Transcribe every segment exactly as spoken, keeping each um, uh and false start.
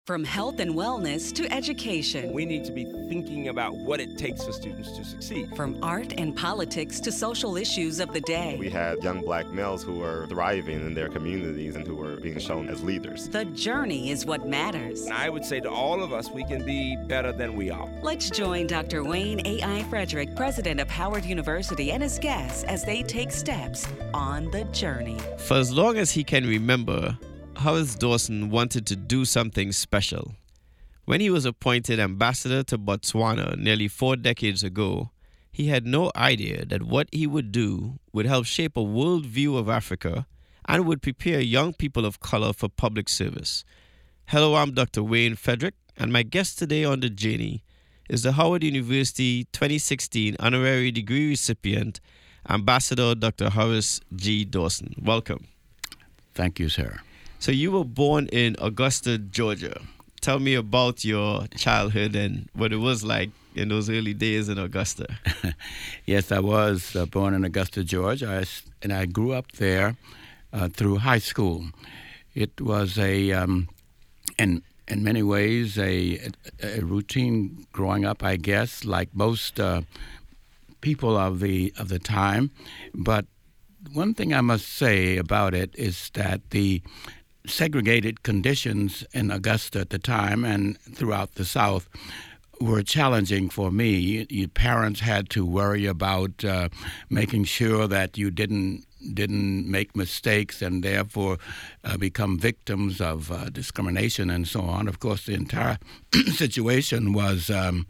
From health and wellness to education. We need to be thinking about what it takes for students to succeed. From art and politics to social issues of the day. We had young black males who were thriving in their communities and who were being shown as leaders. The journey is what matters. And I would say to all of us, we can be better than we are. Let's join Doctor Wayne A I. Frederick, president of Howard University, and his guests as they take steps on the journey. For as long as he can remember, Horace Dawson wanted to do something special. When he was appointed ambassador to Botswana nearly four decades ago, he had no idea that what he would do would help shape a world view of Africa and would prepare young people of color for public service. Hello, I'm Doctor Wayne Frederick, and my guest today on the journey is the Howard University twenty sixteen honorary degree recipient, Ambassador Doctor Horace G. Dawson. Welcome. Thank you, sir. So you were born in Augusta, Georgia. Tell me about your childhood and what it was like in those early days in Augusta. Yes, I was uh, born in Augusta, Georgia, I, and I grew up there uh, through high school. It was a, um, in in many ways, a, a routine growing up, I guess, like most uh, people of the of the time. But one thing I must say about it is that the segregated conditions in Augusta at the time and throughout the South were challenging for me. Your parents had to worry about uh, making sure that you didn't didn't make mistakes and therefore uh, become victims of uh, discrimination and so on. Of course, the entire situation was um,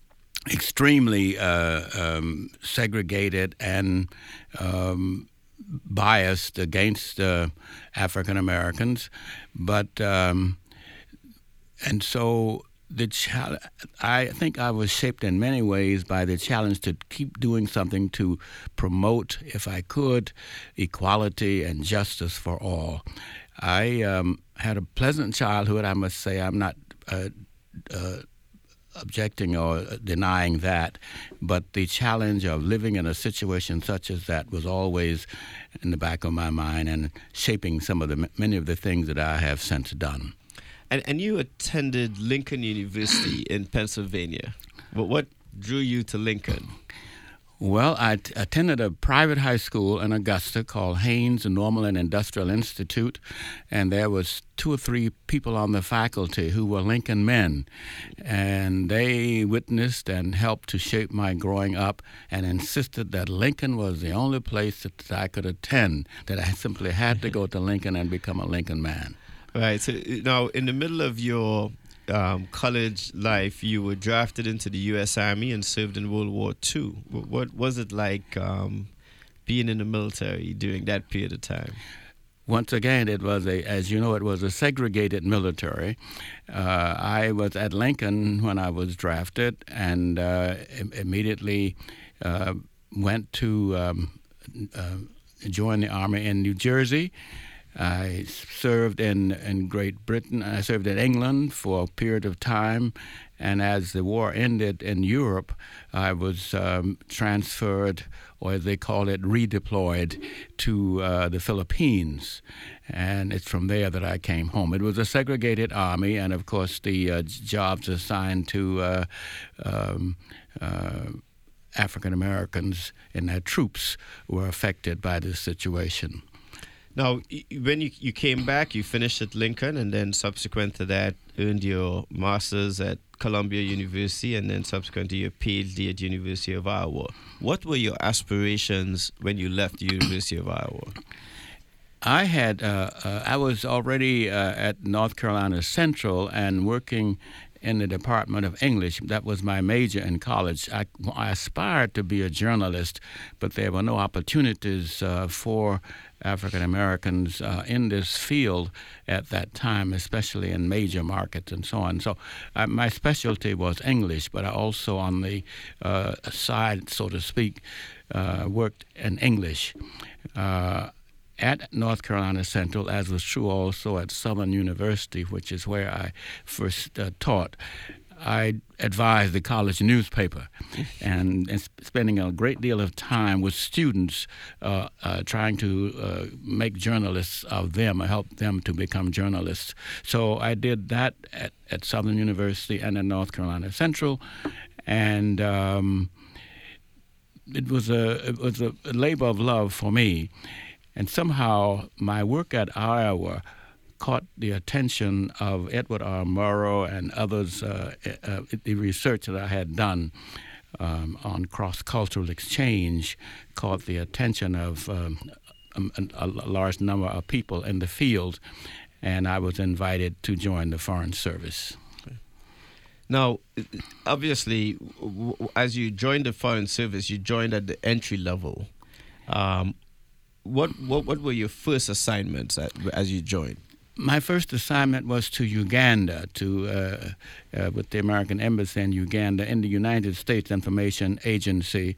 extremely uh, um, segregated and um, biased against uh, African Americans, but um, and so the chal- I think I was shaped in many ways by the challenge to keep doing something to promote, if I could, equality and justice for all. I um, had a pleasant childhood, I must say. I'm not uh, uh, objecting or denying that, but the challenge of living in a situation such as that was always in the back of my mind and shaping some of the many of the things that I have since done. And and you attended Lincoln University in Pennsylvania. But what drew you to Lincoln? Well, I t- attended a private high school in Augusta called Haynes Normal and Industrial Institute, and there was two or three people on the faculty who were Lincoln men, and they witnessed and helped to shape my growing up and insisted that Lincoln was the only place that I could attend, that I simply had to go to Lincoln and become a Lincoln man. Right. So now, in the middle of your Um, college life, you were drafted into the U S Army and served in World War Two. What was it like um, being in the military during that period of time? Once again, it was a, as you know, it was a segregated military. Uh, I was at Lincoln when I was drafted, and uh, im- immediately uh, went to um, uh, join the Army in New Jersey. I served in, in Great Britain. I served in England for a period of time, and as the war ended in Europe, I was um, transferred, or as they call it, redeployed to uh, the Philippines, and it's from there that I came home. It was a segregated army, and of course the uh, jobs assigned to uh, um, uh, African Americans and their troops were affected by this situation. Now, when you, you came back, you finished at Lincoln, and then subsequent to that, earned your master's at Columbia University, and then subsequent to your PhD at University of Iowa. What were your aspirations when you left the University of Iowa? I had, uh, uh, I was already uh, at North Carolina Central and working in the Department of English. That was my major in college. I, I aspired to be a journalist, but there were no opportunities uh, for African Americans uh, in this field at that time, especially in major markets and so on. So uh, my specialty was English, but I also on the uh, side, so to speak, uh, worked in English. Uh, at North Carolina Central, as was true also at Southern University, which is where I first uh, taught. I advised the college newspaper, and, and spending a great deal of time with students uh, uh, trying to uh, make journalists of them, or help them to become journalists. So I did that at, at Southern University and at North Carolina Central, and um, it was a it was a labor of love for me, and somehow my work at Iowa caught the attention of Edward R. Murrow and others. Uh, uh, the research that I had done um, on cross-cultural exchange caught the attention of um, a, a large number of people in the field, and I was invited to join the Foreign Service. Now, obviously, w- w- as you joined the Foreign Service, you joined at the entry level. Um, what, what what were your first assignments at, as you joined? My first assignment was to Uganda, to uh, uh, with the American Embassy in Uganda in the United States Information Agency,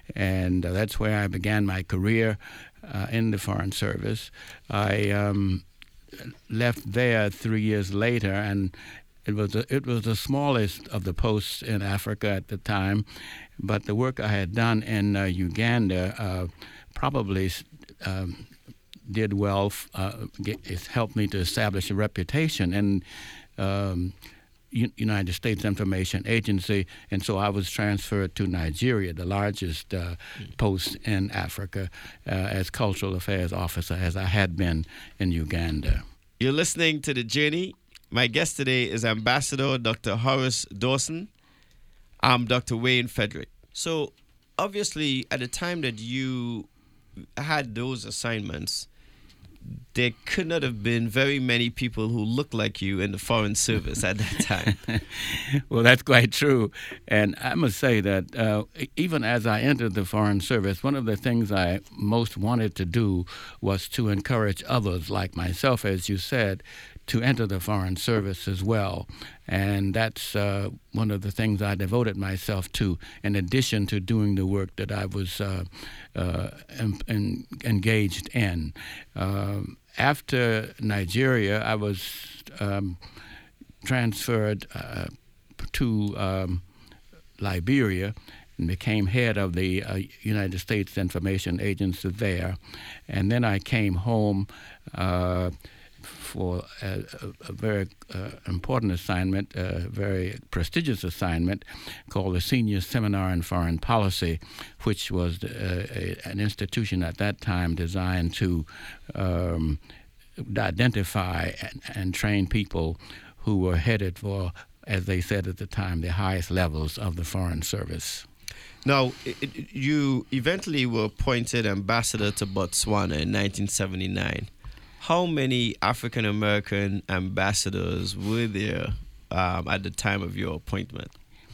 and uh, that's where I began my career uh, in the Foreign Service. I um, left there three years later, and it was a, it was the smallest of the posts in Africa at the time, but the work I had done in uh, Uganda uh, probably Um, did well. Uh, it helped me to establish a reputation in um, U- United States Information Agency, and so I was transferred to Nigeria, the largest uh, mm. post in Africa, uh, as Cultural Affairs Officer, as I had been in Uganda. You're listening to The Journey. My guest today is Ambassador Doctor Horace Dawson. I'm Doctor Wayne Frederick. So, obviously, at the time that you had those assignments, there could not have been very many people who looked like you in the Foreign Service at that time. Well, that's quite true. And I must say that uh, even as I entered the Foreign Service, one of the things I most wanted to do was to encourage others like myself, as you said, to enter the Foreign Service as well. And that's uh, one of the things I devoted myself to, in addition to doing the work that I was uh, uh, en- en- engaged in. Um, after Nigeria, I was um, transferred uh, to um, Liberia and became head of the uh, United States Information Agency there. And then I came home uh, for a, a very uh, important assignment, a very prestigious assignment called the Senior Seminar in Foreign Policy, which was uh, a, an institution at that time designed to um, identify and, and train people who were headed for, as they said at the time, the highest levels of the Foreign Service. Now, it, it, you eventually were appointed ambassador to Botswana in nineteen seventy-nine. How many African American ambassadors were there um, at the time of your appointment?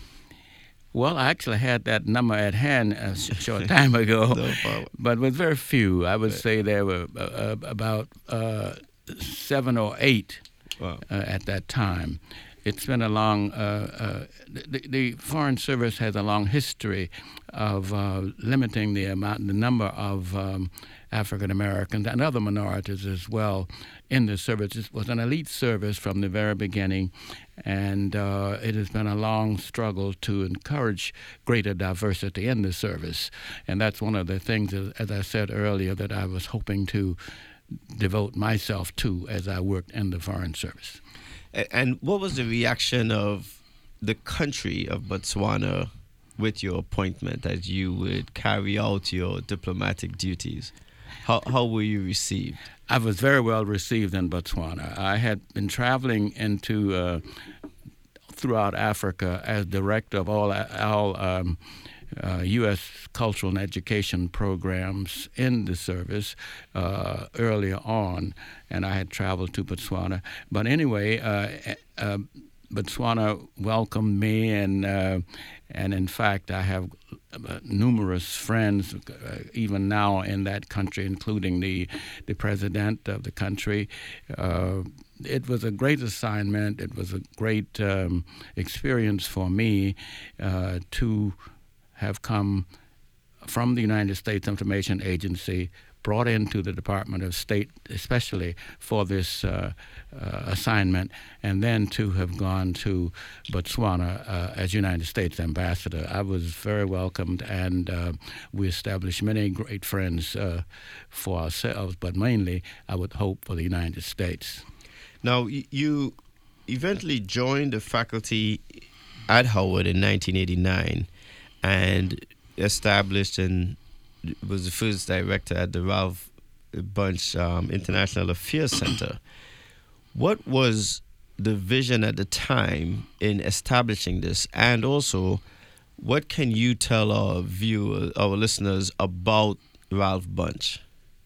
Well, I actually had that number at hand a short time ago, No but with very few. I would Right. say there were uh, about uh, seven or eight Wow. uh, at that time. It's been a long, uh, uh, the, the Foreign Service has a long history of uh, limiting the amount, the number of um, African Americans and other minorities as well in the service. It was an elite service from the very beginning, and uh, it has been a long struggle to encourage greater diversity in the service. And that's one of the things, as I said earlier, that I was hoping to devote myself to as I worked in the Foreign Service. And what was the reaction of the country of Botswana with your appointment as you would carry out your diplomatic duties? How how were you received? I was very well received in Botswana. I had been traveling into uh, throughout Africa as director of all all um, uh, U S cultural and education programs in the service uh, earlier on, and I had traveled to Botswana. But anyway, uh, uh, Botswana welcomed me, and uh, and in fact, I have uh, numerous friends uh, even now in that country, including the the president of the country. Uh, it was a great assignment. It was a great um, experience for me uh, to have come from the United States Information Agency brought into the Department of State, especially for this uh, uh, assignment, and then to have gone to Botswana uh, as United States ambassador. I was very welcomed, and uh, we established many great friends uh, for ourselves, but mainly, I would hope, for the United States. Now, you eventually joined the faculty at Howard in nineteen eighty-nine and established and was the first director at the Ralph Bunche um, International Affairs Center. What was the vision at the time in establishing this? And also, what can you tell our viewers, our listeners, about Ralph Bunche?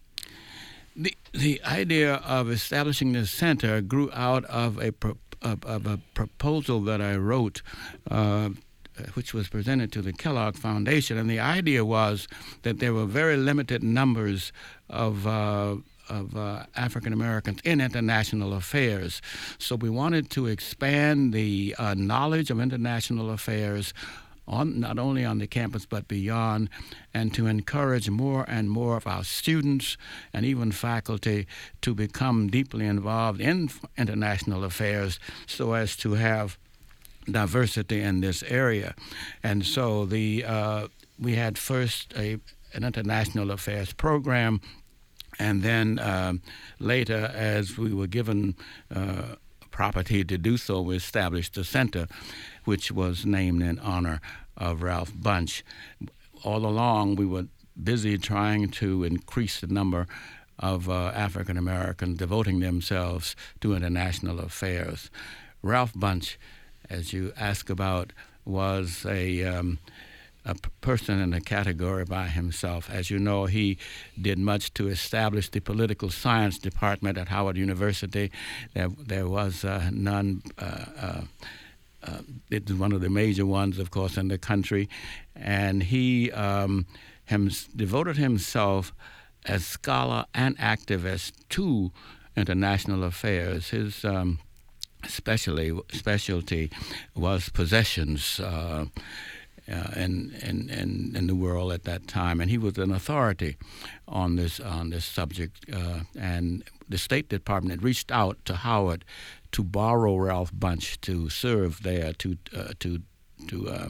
The the idea of establishing this center grew out of a pro, of, of a proposal that I wrote, uh, which was presented to the Kellogg Foundation, and the idea was that there were very limited numbers of uh, of uh, African Americans in international affairs. So we wanted to expand the uh, knowledge of international affairs on not only on the campus but beyond, and to encourage more and more of our students and even faculty to become deeply involved in international affairs so as to have diversity in this area. And so the uh, we had first a an international affairs program, and then uh, later, as we were given uh, property to do so, we established the center, which was named in honor of Ralph Bunche. All along, we were busy trying to increase the number of uh, African Americans devoting themselves to international affairs. Ralph Bunche, as you ask about, was a um, a person in a category by himself. As you know, he did much to establish the political science department at Howard University. There, there was uh, none. Uh, uh, uh, it was one of the major ones, of course, in the country, and he um, him, devoted himself as scholar and activist to international affairs. His um, Especially, specialty was possessions uh, uh, in, in, in, in the world at that time, and he was an authority on this on this subject. Uh, and the State Department reached out to Howard to borrow Ralph Bunche to serve there to uh, to to uh,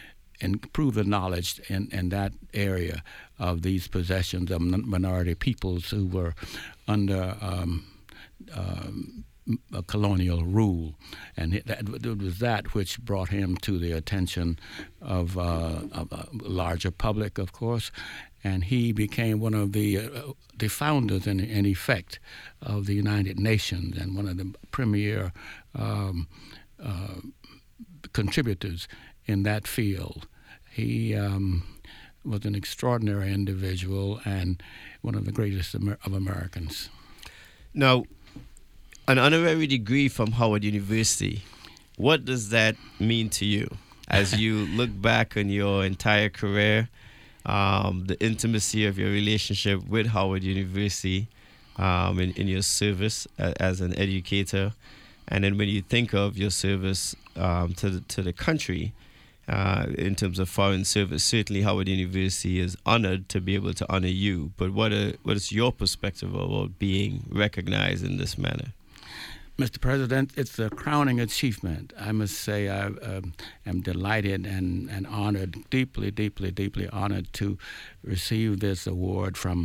improve the knowledge in, in that area of these possessions of minority peoples who were under. Um, um, A colonial rule, and it, it was that which brought him to the attention of, uh, of a larger public, of course, and he became one of the uh, the founders, in, in effect, of the United Nations and one of the premier um, uh, contributors in that field. He um, was an extraordinary individual and one of the greatest Amer- of Americans. Now, an honorary degree from Howard University, what does that mean to you as you look back on your entire career, um, the intimacy of your relationship with Howard University um, in, in your service as, as an educator, and then when you think of your service um, to, the, to the country uh, in terms of foreign service, certainly Howard University is honored to be able to honor you, but what, are, what is your perspective about being recognized in this manner? Mister President, it's a crowning achievement. I must say I um, am delighted and, and honored, deeply, deeply, deeply honored to receive this award from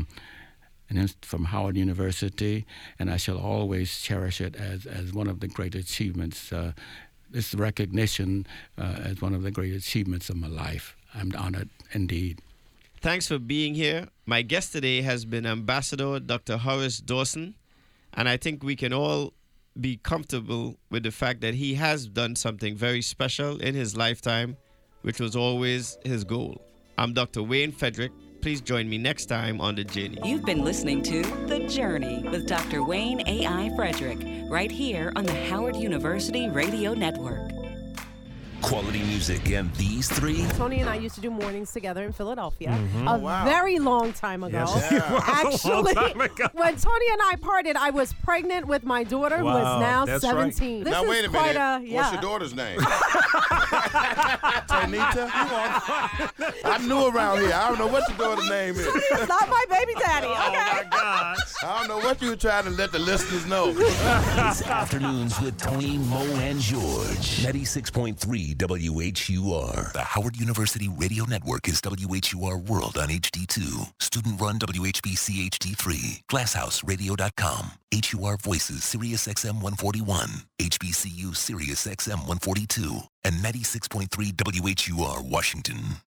from Howard University, and I shall always cherish it as, as one of the great achievements, uh, this recognition uh, as one of the great achievements of my life. I'm honored indeed. Thanks for being here. My guest today has been Ambassador Doctor Horace Dawson, and I think we can all be comfortable with the fact that he has done something very special in his lifetime, which was always his goal. I'm Doctor Wayne Frederick. Please join me next time on The Journey. You've been listening to The Journey with Doctor Wayne A I. Frederick, right here on the Howard University Radio Network. Quality music and these three. Tony and I used to do mornings together in Philadelphia Mm-hmm. a Oh, wow. very long time ago. Yes, yeah. Actually, time ago. when Tony and I parted, I was pregnant with my daughter, who Wow, is now that's seventeen. right. This now, is wait a quite minute. a yeah. What's your daughter's name? Tanita? I'm new around here. I don't know what your daughter's name is. It's not my baby daddy. Oh, Okay. my gosh. I don't know what you were trying to let the listeners know. It's Afternoons with Tony, Mo, and George. ninety-six point three W H U R. The Howard University Radio Network is W H U R World on H D two. Student-run W H B C H D three. glasshouse radio dot com. H U R Voices, Sirius X M one forty-one. H B C U, Sirius X M one forty-two. And ninety-six point three W H U R Washington.